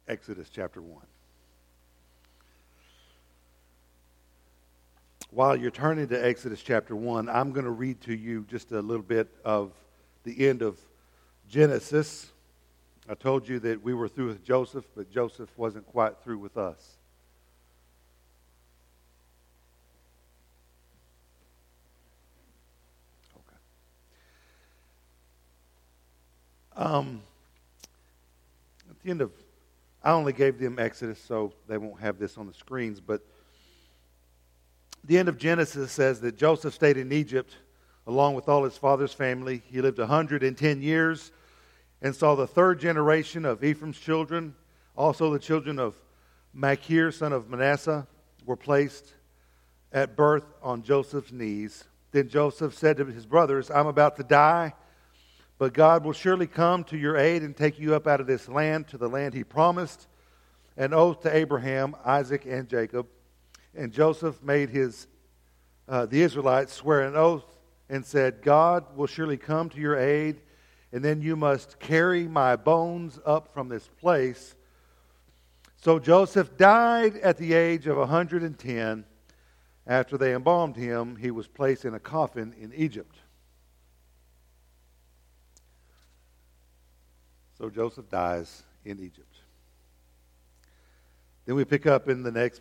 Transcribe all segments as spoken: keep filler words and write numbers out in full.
Exodus chapter one. While you're turning to Exodus chapter one, I'm going to read to you just a little bit of the end of Genesis. I told you that we were through with Joseph, but Joseph wasn't quite through with us. Okay. Um, at the end of, I only gave them Exodus, so they won't have this on the screens, but the end of Genesis says that Joseph stayed in Egypt along with all his father's family. He lived one hundred ten years and saw the third generation of Ephraim's children. Also the children of Machir, son of Manasseh, were placed at birth on Joseph's knees. Then Joseph said to his brothers, I'm about to die, but God will surely come to your aid and take you up out of this land to the land he promised, an oath to Abraham, Isaac, and Jacob. And Joseph made his uh, the Israelites swear an oath and said, God will surely come to your aid, and then you must carry my bones up from this place. So Joseph died at the age of one hundred ten. After they embalmed him, he was placed in a coffin in Egypt. So Joseph dies in Egypt. Then we pick up in the next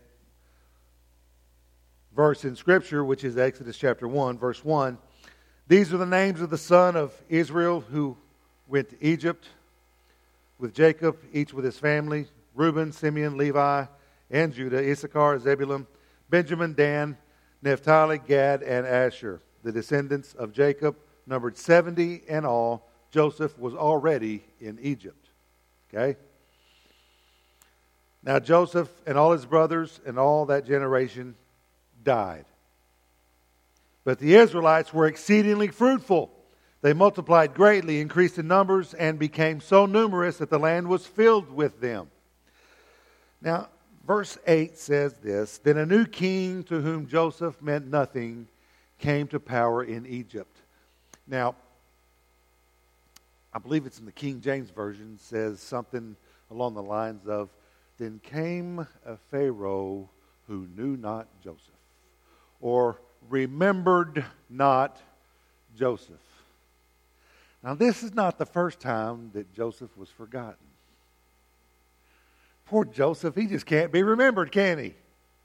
verse in Scripture, which is Exodus chapter one, verse one. These are the names of the son of Israel who went to Egypt with Jacob, each with his family: Reuben, Simeon, Levi, and Judah, Issachar, Zebulun, Benjamin, Dan, Naphtali, Gad, and Asher. The descendants of Jacob numbered seventy in all. Joseph was already in Egypt. Okay? Now Joseph and all his brothers and all that generation died. But the Israelites were exceedingly fruitful. They multiplied greatly, increased in numbers, and became so numerous that the land was filled with them. Now, verse eight says this: Then a new king to whom Joseph meant nothing came to power in Egypt. Now, I believe it's in the King James Version, says something along the lines of, Then came a Pharaoh who knew not Joseph, or remembered not Joseph. Now, this is not the first time that Joseph was forgotten. Poor Joseph, he just can't be remembered, can he?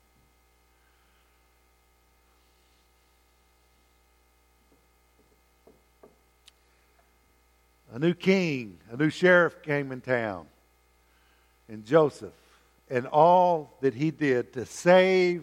A new king, a new sheriff came in town. And Joseph, and all that he did to save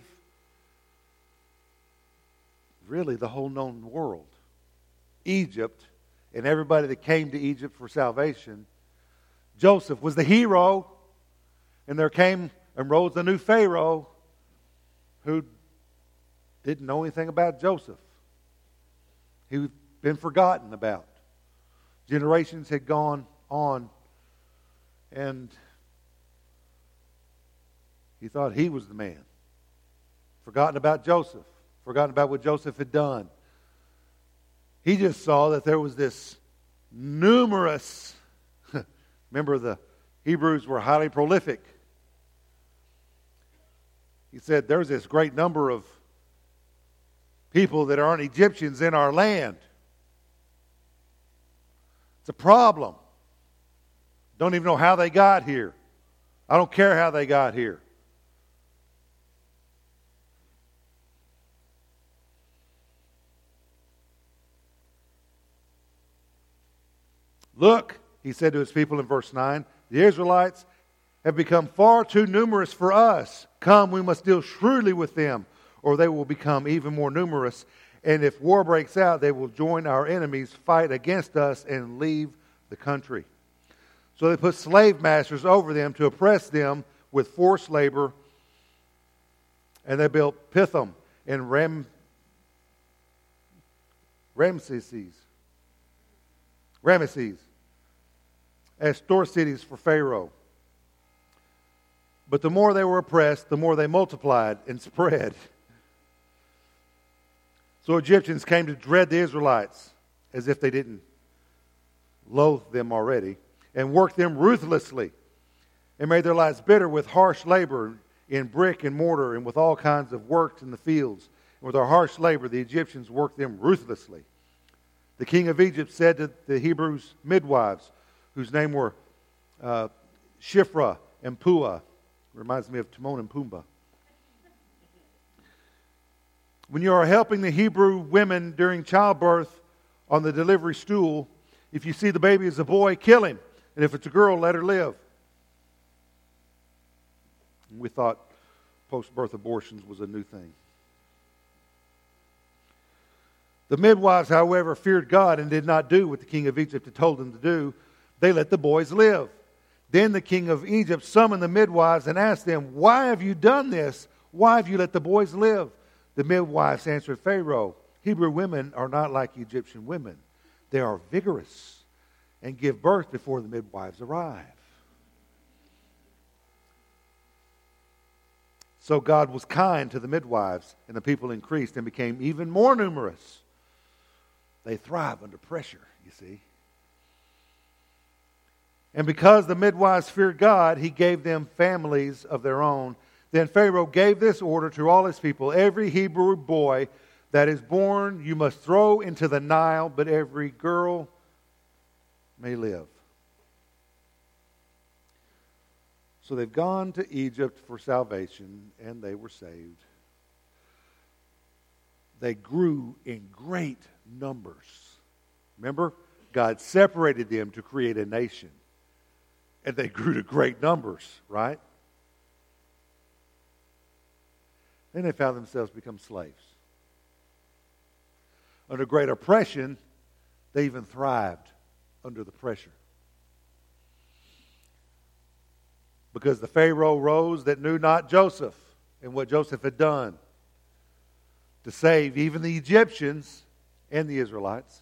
really the whole known world, Egypt, and everybody that came to Egypt for salvation, Joseph was the hero. And there came and rose a new Pharaoh who didn't know anything about Joseph. He'd been forgotten about. Generations had gone on, and he thought he was the man. Forgotten about Joseph. Forgotten about what Joseph had done. He just saw that there was this numerous, remember the Hebrews were highly prolific. He said there's this great number of people that aren't Egyptians in our land. It's a problem. Don't even know how they got here. I don't care how they got here. Look, he said to his people in verse nine, the Israelites have become far too numerous for us. Come, we must deal shrewdly with them, or they will become even more numerous. And if war breaks out, they will join our enemies, fight against us, and leave the country. So they put slave masters over them to oppress them with forced labor. And they built Pithom and Ram, Ramesses, Ramesses as store cities for Pharaoh. But the more they were oppressed, the more they multiplied and spread. So Egyptians came to dread the Israelites, as if they didn't loathe them already, and worked them ruthlessly. and made their lives bitter with harsh labor in brick and mortar and with all kinds of work in the fields. And with their harsh labor, the Egyptians worked them ruthlessly. The king of Egypt said to the Hebrews' midwives, whose name were uh, Shiphrah and Puah, reminds me of Timon and Pumbaa. When you are helping the Hebrew women during childbirth on the delivery stool, if you see the baby is a boy, kill him. And if it's a girl, let her live. And we thought post-birth abortions was a new thing. The midwives, however, feared God and did not do what the king of Egypt had told them to do. They let the boys live. Then the king of Egypt summoned the midwives and asked them, "Why have you done this? Why have you let the boys live?" The midwives answered Pharaoh, "Hebrew women are not like Egyptian women. They are vigorous and give birth before the midwives arrive." So God was kind to the midwives, and the people increased and became even more numerous. They thrive under pressure, you see. And because the midwives feared God, He gave them families of their own. Then Pharaoh gave this order to all his people: "Every Hebrew boy that is born you must throw into the Nile, but every girl may live." So they've gone to Egypt for salvation, and they were saved. They grew in great numbers. Remember, God separated them to create a nation. And they grew to great numbers, right? Then they found themselves become slaves. Under great oppression, they even thrived under the pressure. Because the Pharaoh rose that knew not Joseph and what Joseph had done to save even the Egyptians and the Israelites.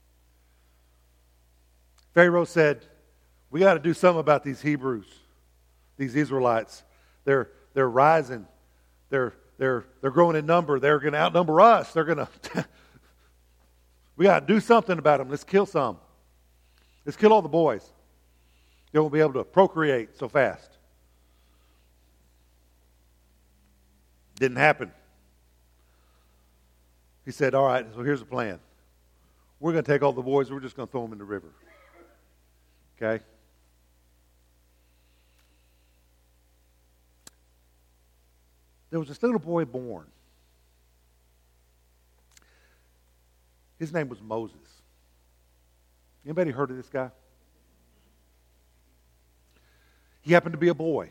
Pharaoh said, "We got to do something about these Hebrews, these Israelites. They're they're rising. They're they're they're growing in number. They're going to outnumber us. They're going to. We got to do something about them. Let's kill some. Let's kill all the boys. They won't be able to procreate so fast." Didn't happen. He said, "All right, so here's the plan. We're going to take all the boys. We're just going to throw them in the river." Okay? There was this little boy born. His name was Moses. Anybody heard of this guy? He happened to be a boy.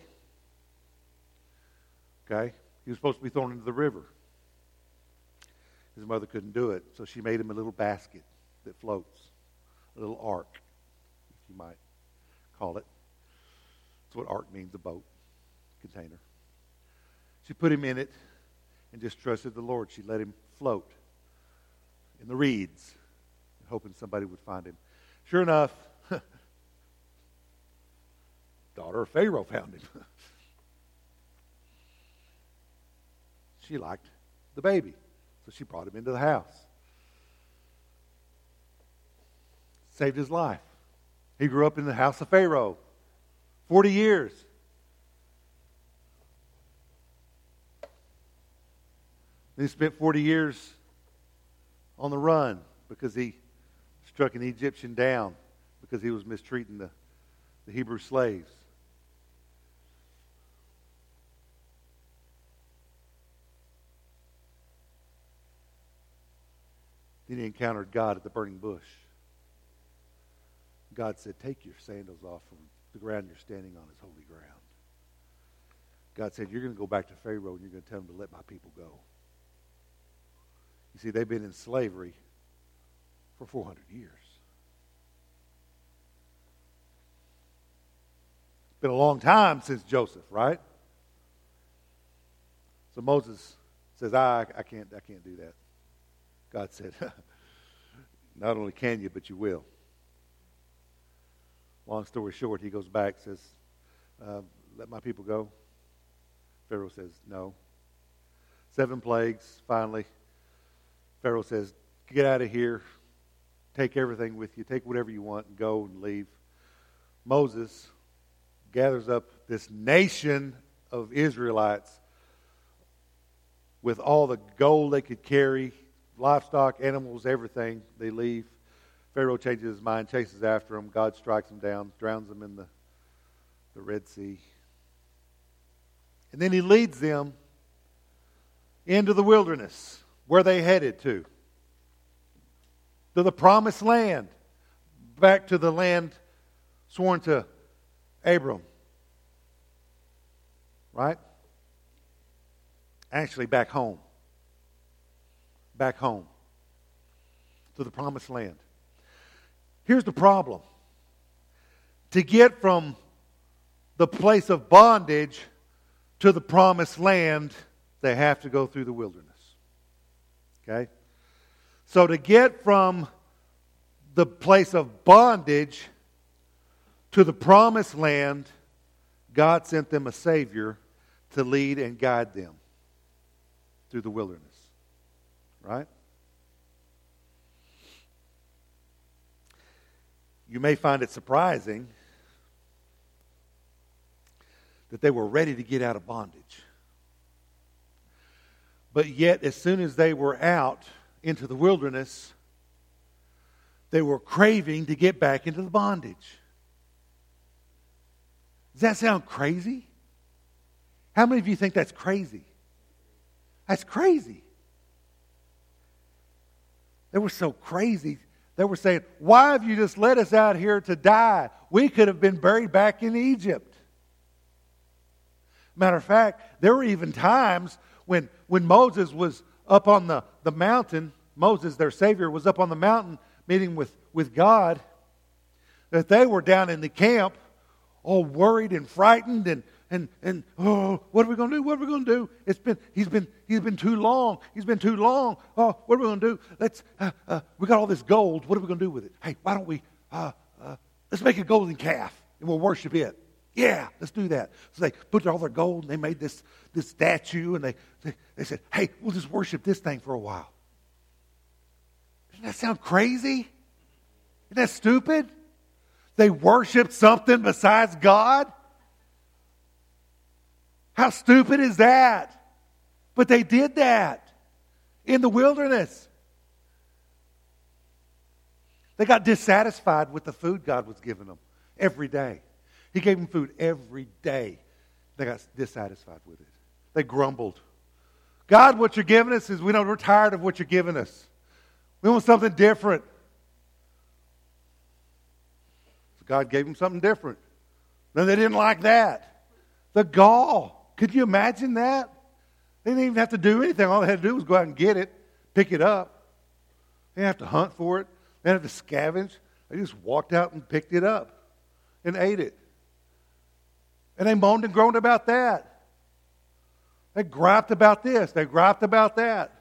Okay? He was supposed to be thrown into the river. His mother couldn't do it, so she made him a little basket that floats, a little ark, if you might call it. That's what ark means, a boat, container. She put him in it and just trusted the Lord. She let him float in the reeds, hoping somebody would find him. Sure enough, daughter of Pharaoh found him. She liked the baby, so she brought him into the house. Saved his life. He grew up in the house of Pharaoh. Forty years. He spent forty years on the run because he struck an Egyptian down because he was mistreating the, the Hebrew slaves. Then he encountered God at the burning bush. God said, "Take your sandals off from the ground you're standing on is holy ground." God said, "You're going to go back to Pharaoh and you're going to tell him to let my people go." You see, they've been in slavery for four hundred years. It's been a long time since Joseph, right? So Moses says, I, I can't, I can't do that. God said, "Not only can you, but you will." Long story short, he goes back, says, uh, "Let my people go." Pharaoh says, "No." Seven plagues, finally. Pharaoh says, "Get out of here. Take everything with you. Take whatever you want and go and leave." Moses gathers up the this nation of Israelites with all the gold they could carry, livestock, animals, everything. They leave. Pharaoh changes his mind, chases after them. God strikes them down, drowns them in the, the Red Sea. And then he leads them into the wilderness, where they headed to. To the promised land. Back to the land sworn to Abram. Right? Actually, back home. Back home. To the promised land. Here's the problem. To get from the place of bondage to the promised land, they have to go through the wilderness. Okay? So to get from the place of bondage to the promised land, God sent them a Savior to lead and guide them through the wilderness. Right? You may find it surprising that they were ready to get out of bondage. But yet, as soon as they were out into the wilderness, they were craving to get back into the bondage. Does that sound crazy? How many of you think that's crazy? That's crazy. They were so crazy. They were saying, why have you just let us out here to die? We could have been buried back in Egypt. Matter of fact, there were even times when, when Moses was up on the, the mountain, Moses, their Savior, was up on the mountain meeting with, with God, that they were down in the camp all worried and frightened and, and, and oh, what are we going to do? What are we going to do? It's been, he's been, he's been too long. He's been too long. Oh, what are we going to do? Let's, uh, uh, we got all this gold. What are we going to do with it? Hey, why don't we, uh, uh, let's make a golden calf and we'll worship it. Yeah, let's do that. So they put all their gold and they made this, this statue and they, they, they said, hey, we'll just worship this thing for a while. Doesn't that sound crazy? Isn't that stupid? They worshiped something besides God? How stupid is that? But they did that in the wilderness. They got dissatisfied with the food God was giving them every day. He gave them food every day. They got dissatisfied with it. They grumbled. God, what you're giving us is, we know we're tired of what you're giving us. We want something different. So God gave them something different. Then they didn't like that. The gall. Could you imagine that? They didn't even have to do anything. All they had to do was go out and get it, pick it up. They didn't have to hunt for it. They didn't have to scavenge. They just walked out and picked it up and ate it. And they moaned and groaned about that. They griped about this. They griped about that.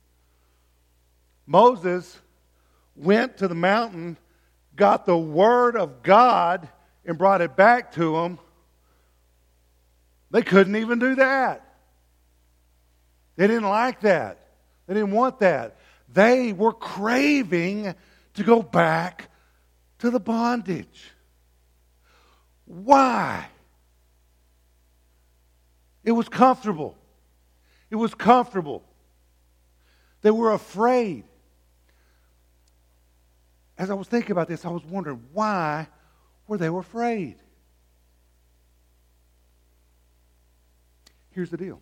Moses went to the mountain, got the word of God, and brought it back to them. They couldn't even do that. They didn't like that. They didn't want that. They were craving to go back to the bondage. Why? It was comfortable. It was comfortable. They were afraid. As I was thinking about this, I was wondering, why were they afraid? Here's the deal.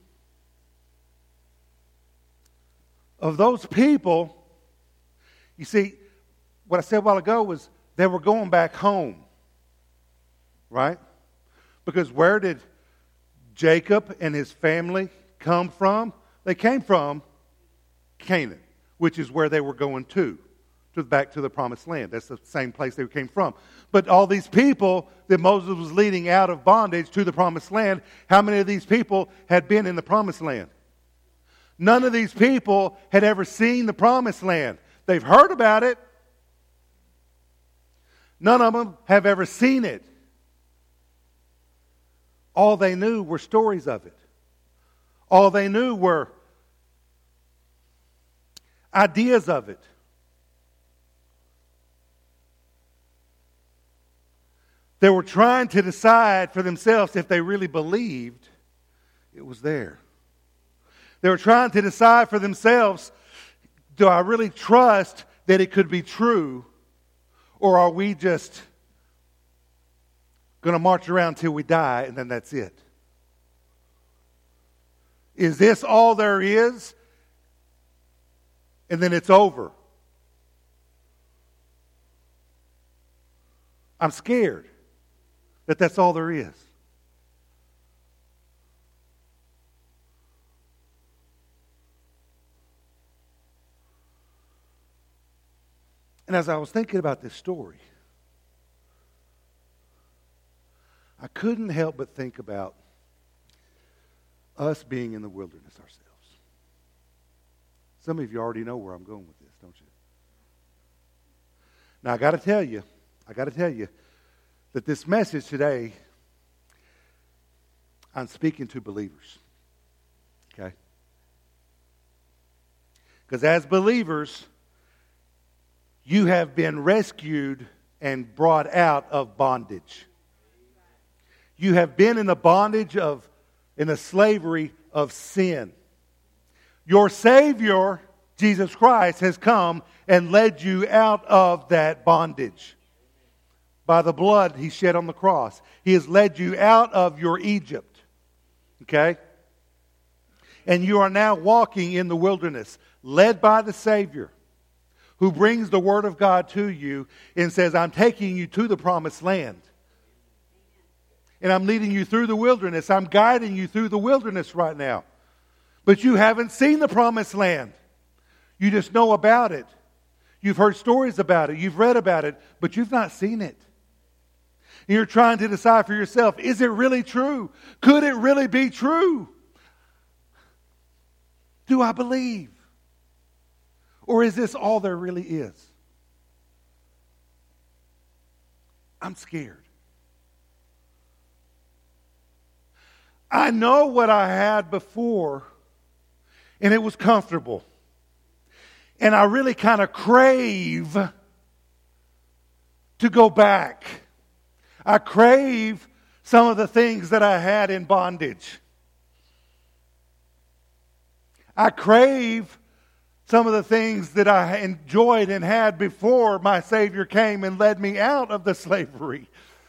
Of those people, you see, what I said a while ago was they were going back home. Right? Because where did Jacob and his family come from? They came from Canaan, which is where they were going to, to back to the promised land. That's the same place they came from. But all these people that Moses was leading out of bondage to the promised land, how many of these people had been in the promised land? None of these people had ever seen the promised land. They've heard about it. None of them have ever seen it. All they knew were stories of it. All they knew were ideas of it. They were trying to decide for themselves if they really believed it was there. They were trying to decide for themselves, do I really trust that it could be true? Or are we just going to march around till we die and then that's it? Is this all there is? And then it's over. I'm scared that that's all there is. And as I was thinking about this story, I couldn't help but think about us being in the wilderness ourselves. Some of you already know where I'm going with this, don't you? Now, I got to tell you, I got to tell you that this message today, I'm speaking to believers. Okay? Because as believers, you have been rescued and brought out of bondage. You have been in the bondage of, in the slavery of sin. Your Savior, Jesus Christ, has come and led you out of that bondage. By the blood He shed on the cross. He has led you out of your Egypt. Okay? And you are now walking in the wilderness, led by the Savior, who brings the Word of God to you and says, I'm taking you to the promised land. And I'm leading you through the wilderness. I'm guiding you through the wilderness right now. But you haven't seen the promised land. You just know about it. You've heard stories about it. You've read about it. But you've not seen it. And you're trying to decide for yourself, is it really true? Could it really be true? Do I believe? Or is this all there really is? I'm scared. I know what I had before, and it was comfortable. And I really kind of crave to go back. I crave some of the things that I had in bondage. I crave some of the things that I enjoyed and had before my Savior came and led me out of the slavery.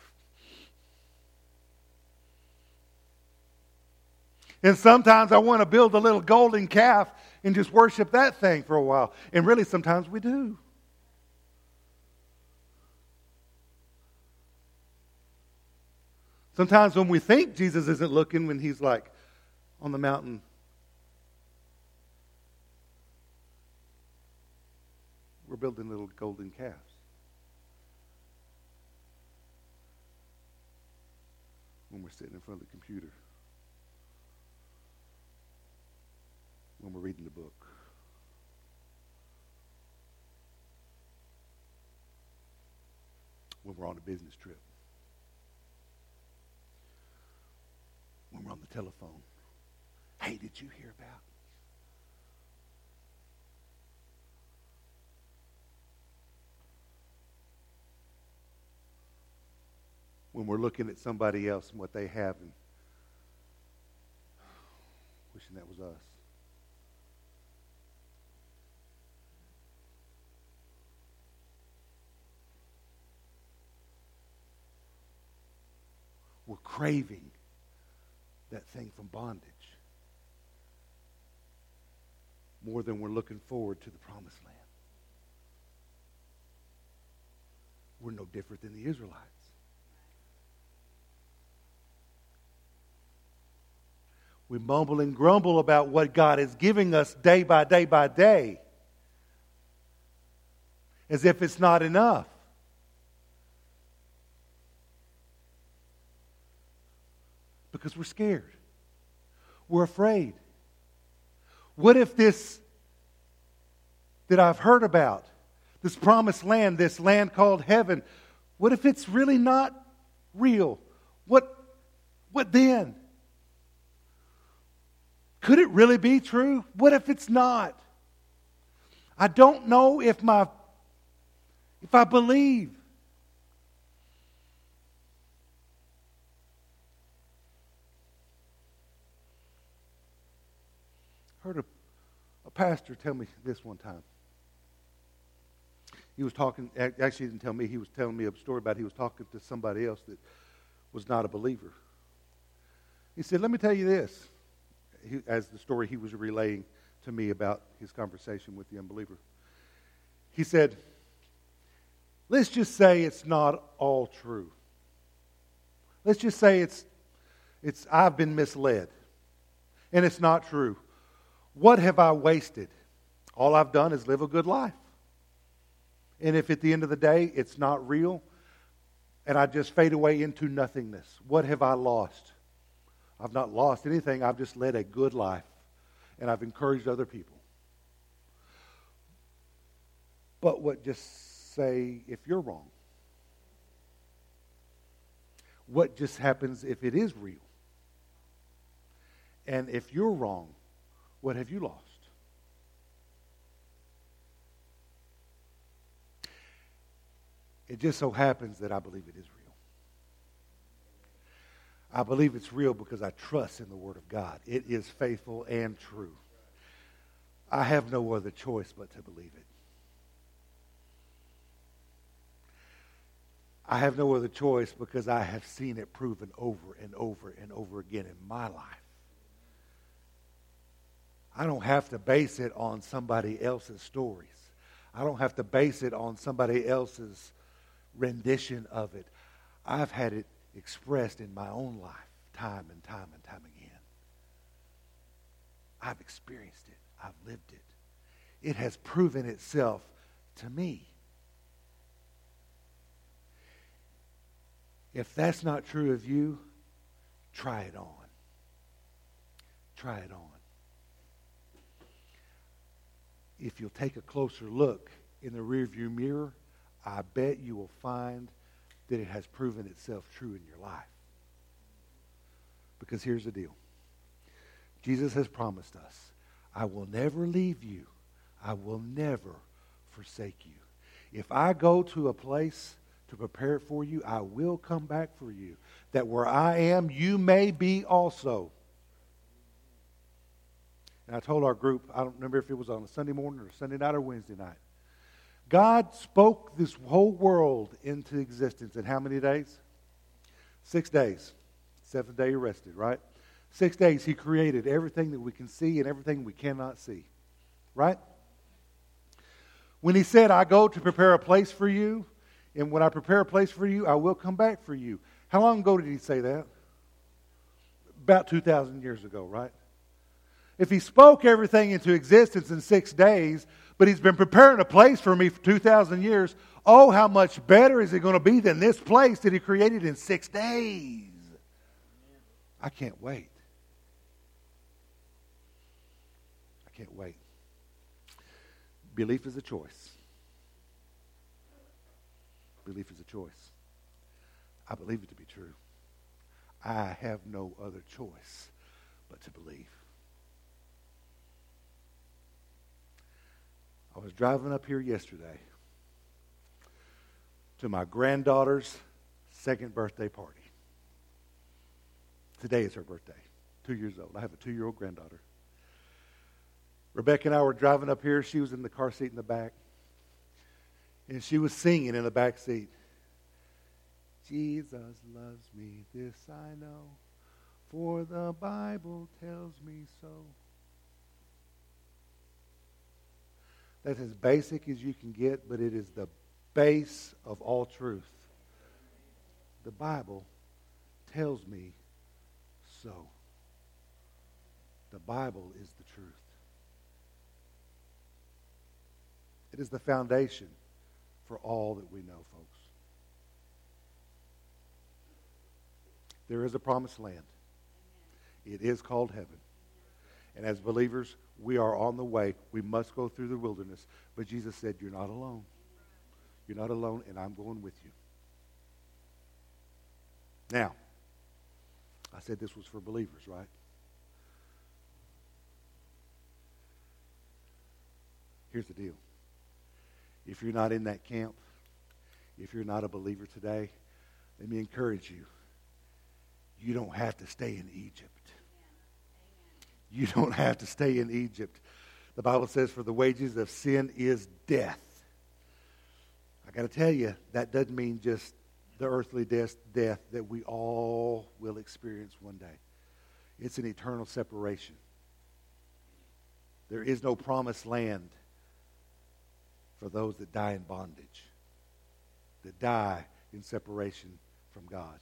And sometimes I want to build a little golden calf and just worship that thing for a while. And really, sometimes we do. Sometimes when we think Jesus isn't looking, when He's like on the mountain, we're building little golden calves. When we're sitting in front of the computer. When we're reading the book. When we're on a business trip. When we're on the telephone. Hey, did you hear about? When we're looking at somebody else and what they have and wishing that was us. We're craving that thing from bondage more than we're looking forward to the promised land. We're no different than the Israelites. We mumble and grumble about what God is giving us day by day by day, as if it's not enough. Because we're scared. We're afraid. What if this that I've heard about, this promised land, this land called heaven, what if it's really not real? What, what then? Could it really be true? What if it's not? I don't know if my if I believe. heard a, a pastor tell me this one time. He was talking, actually he didn't tell me, he was telling me a story about he was talking to somebody else that was not a believer. He said, let me tell you this, he, as the story he was relaying to me about his conversation with the unbeliever. He said, let's just say it's not all true. Let's just say it's, it's I've been misled, and it's not true. What have I wasted? All I've done is live a good life. And if at the end of the day it's not real, and I just fade away into nothingness, what have I lost? I've not lost anything. I've just led a good life, and I've encouraged other people. But what just say if you're wrong? What just happens if it is real? And if you're wrong, what have you lost? It just so happens that I believe it is real. I believe it's real because I trust in the Word of God. It is faithful and true. I have no other choice but to believe it. I have no other choice because I have seen it proven over and over and over again in my life. I don't have to base it on somebody else's stories. I don't have to base it on somebody else's rendition of it. I've had it expressed in my own life time and time and time again. I've experienced it. I've lived it. It has proven itself to me. If that's not true of you, try it on. Try it on. If you'll take a closer look in the rearview mirror, I bet you will find that it has proven itself true in your life. Because here's the deal. Jesus has promised us, I will never leave you. I will never forsake you. If I go to a place to prepare it for you, I will come back for you, that where I am, you may be also. And I told our group, I don't remember if it was on a Sunday morning or Sunday night or Wednesday night, God spoke this whole world into existence in how many days? Six days. Seventh day he rested, right? Six days he created everything that we can see and everything we cannot see. Right? When he said, I go to prepare a place for you, and when I prepare a place for you, I will come back for you. How long ago did he say that? About two thousand years ago, right? If he spoke everything into existence in six days, but he's been preparing a place for me for two thousand years, oh, how much better is it going to be than this place that he created in six days? I can't wait. I can't wait. Belief is a choice. Belief is a choice. I believe it to be true. I have no other choice but to believe. I was driving up here yesterday to my granddaughter's second birthday party. Today is her birthday, two years old. I have a two-year-old granddaughter. Rebecca and I were driving up here. She was in the car seat in the back. And she was singing in the back seat. Jesus loves me, this I know, for the Bible tells me so. That's as basic as you can get, but it is the base of all truth. The Bible tells me so. The Bible is the truth. It is the foundation for all that we know, folks. There is a promised land. It is called heaven. And as believers, we are on the way. We must go through the wilderness. But Jesus said, you're not alone. You're not alone, and I'm going with you. Now, I said this was for believers, right? Here's the deal. If you're not in that camp, if you're not a believer today, let me encourage you. You don't have to stay in Egypt. You don't have to stay in Egypt. The Bible says, for the wages of sin is death. I got to tell you, that doesn't mean just the earthly death, death that we all will experience one day. It's an eternal separation. There is no promised land for those that die in bondage, that die in separation from God.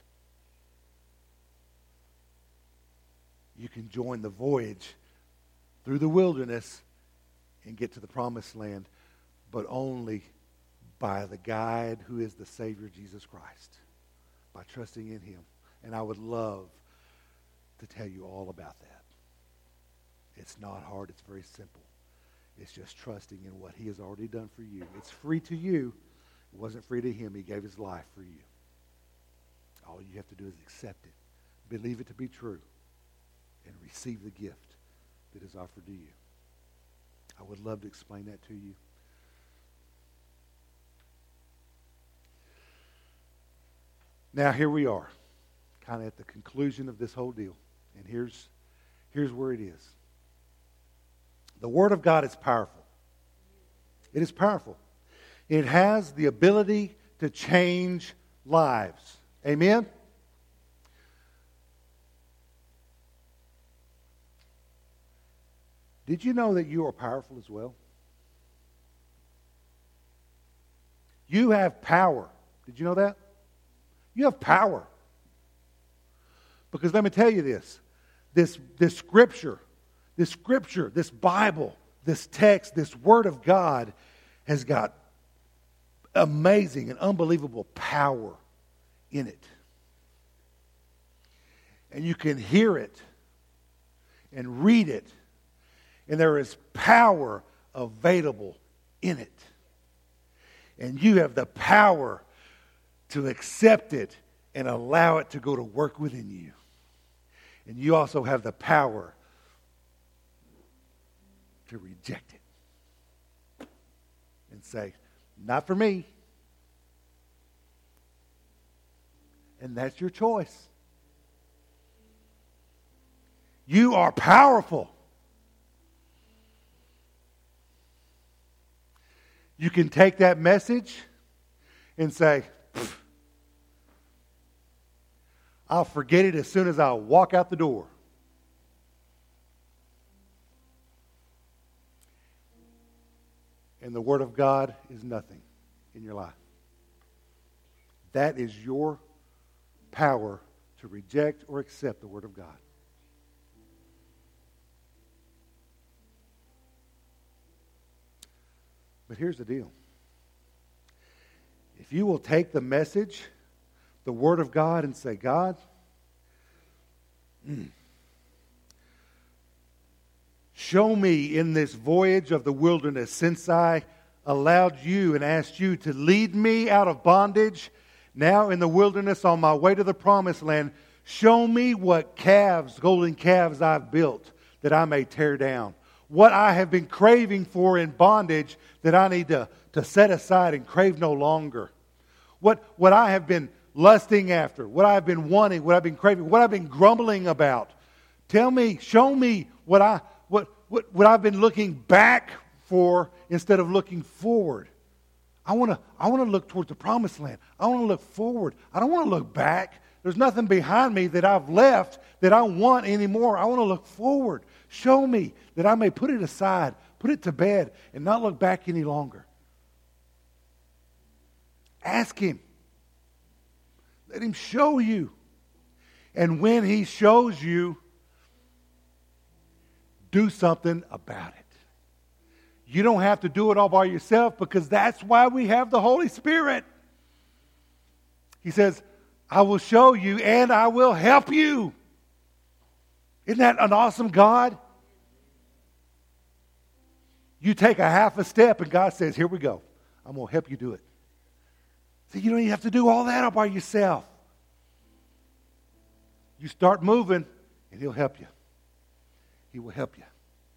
You can join the voyage through the wilderness and get to the promised land, but only by the guide who is the Savior, Jesus Christ, by trusting in him. And I would love to tell you all about that. It's not hard. It's very simple. It's just trusting in what he has already done for you. It's free to you. It wasn't free to him. He gave his life for you. All you have to do is accept it, believe it to be true, and receive the gift that is offered to you. I would love to explain that to you. Now, here we are, kind of at the conclusion of this whole deal. And here's, here's where it is. The Word of God is powerful. It is powerful. It has the ability to change lives. Amen? Did you know that you are powerful as well? You have power. Did you know that? You have power. Because let me tell you this. This, this scripture, this scripture, this Bible, this text, this Word of God has got amazing and unbelievable power in it. And you can hear it and read it. And there is power available in it. And you have the power to accept it and allow it to go to work within you. And you also have the power to reject it and say, not for me. And that's your choice. You are powerful. You can take that message and say, I'll forget it as soon as I walk out the door. And the Word of God is nothing in your life. That is your power to reject or accept the Word of God. But here's the deal. If you will take the message, the Word of God, and say, God, mm, show me in this voyage of the wilderness, since I allowed you and asked you to lead me out of bondage, now in the wilderness on my way to the promised land, show me what calves, golden calves I've built that I may tear down. What I have been craving for in bondage that I need to, to set aside and crave no longer. What, what I have been lusting after, what I've been wanting, what I've been craving, what I've been grumbling about. Tell me, show me what, I, what, what, what I've been looking back for instead of looking forward. I want to I want to look towards the promised land. I want to look forward. I don't want to look back. There's nothing behind me that I've left that I want anymore. I want to look forward. Show me that I may put it aside, put it to bed, and not look back any longer. Ask Him. Let Him show you. And when He shows you, do something about it. You don't have to do it all by yourself, because that's why we have the Holy Spirit. He says, I will show you and I will help you. Isn't that an awesome God? You take a half a step and God says, here we go. I'm going to help you do it. See, you don't even have to do all that all by yourself. You start moving and He'll help you. He will help you.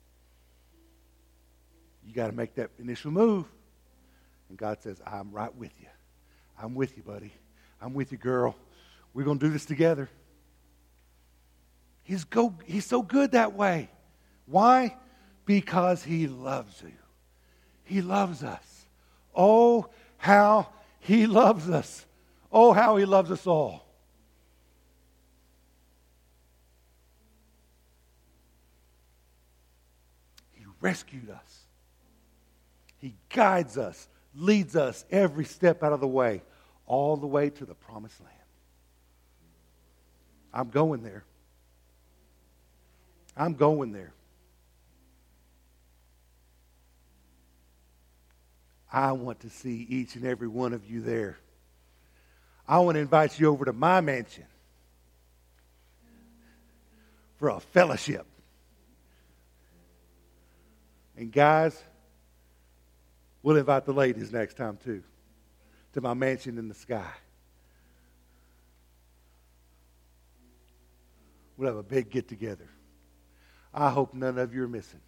You got to make that initial move. And God says, I'm right with you. I'm with you, buddy. I'm with you, girl. We're going to do this together. He's, go, he's so good that way. Why? Because He loves you. He loves us. Oh, how He loves us. Oh, how He loves us all. He rescued us. He guides us, leads us every step out of the way, all the way to the promised land. I'm going there. I'm going there. I want to see each and every one of you there. I want to invite you over to my mansion for a fellowship. And guys, we'll invite the ladies next time too, to my mansion in the sky. We'll have a big get-together. I hope none of you are missing.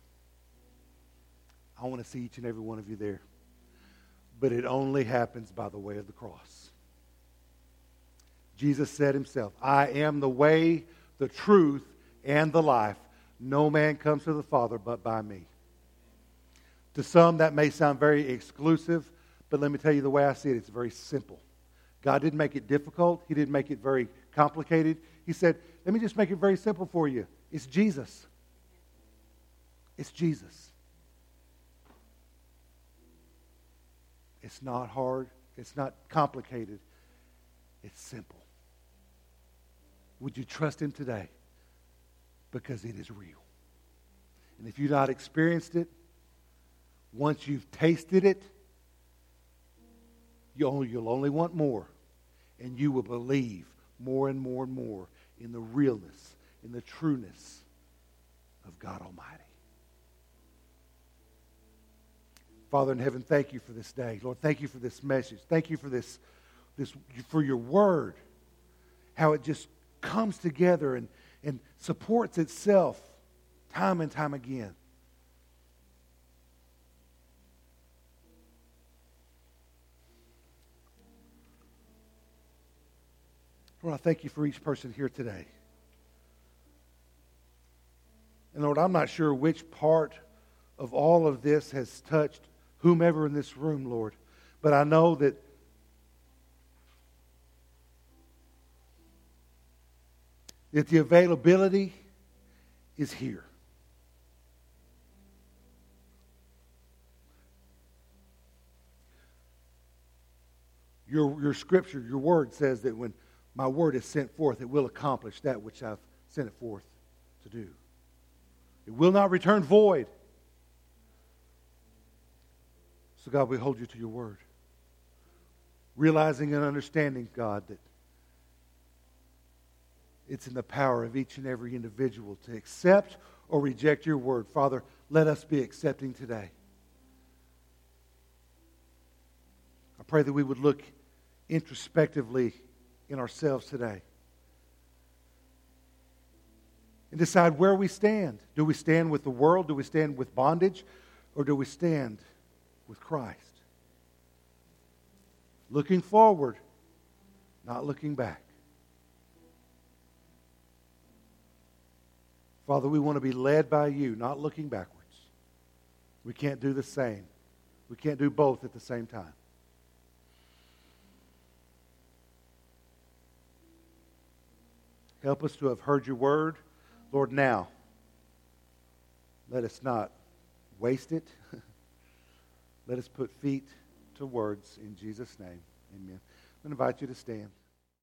I want to see each and every one of you there. But it only happens by the way of the cross. Jesus said Himself, I am the way, the truth, and the life. No man comes to the Father but by me. To some, that may sound very exclusive, but let me tell you the way I see it, it's very simple. God didn't make it difficult. He didn't make it very complicated. He said, let me just make it very simple for you. It's Jesus. It's Jesus. It's not hard. It's not complicated. It's simple. Would you trust Him today? Because it is real. And if you've not experienced it, once you've tasted it, you'll, you'll only want more. And you will believe more and more and more in the realness, in the trueness of God Almighty. Father in heaven, thank you for this day. Lord, thank you for this message. Thank you for this, this for your word, how it just comes together and, and supports itself time and time again. Lord, I thank you for each person here today. And Lord, I'm not sure which part of all of this has touched whomever in this room, Lord. But I know that that the availability is here. Your, your scripture, your word says that when my word is sent forth, it will accomplish that which I've sent it forth to do. It will not return void. So God, we hold you to your word. Realizing and understanding, God, that it's in the power of each and every individual to accept or reject your word. Father, let us be accepting today. I pray that we would look introspectively in ourselves today and decide where we stand. Do we stand with the world? Do we stand with bondage? Or do we stand with Christ? Looking forward, not looking back. Father, we want to be led by you, not looking backwards. We can't do the same. We can't do both at the same time. Help us to have heard your word. Lord, now, let us not waste it. Let us put feet to words in Jesus' name. Amen. I invite you to stand.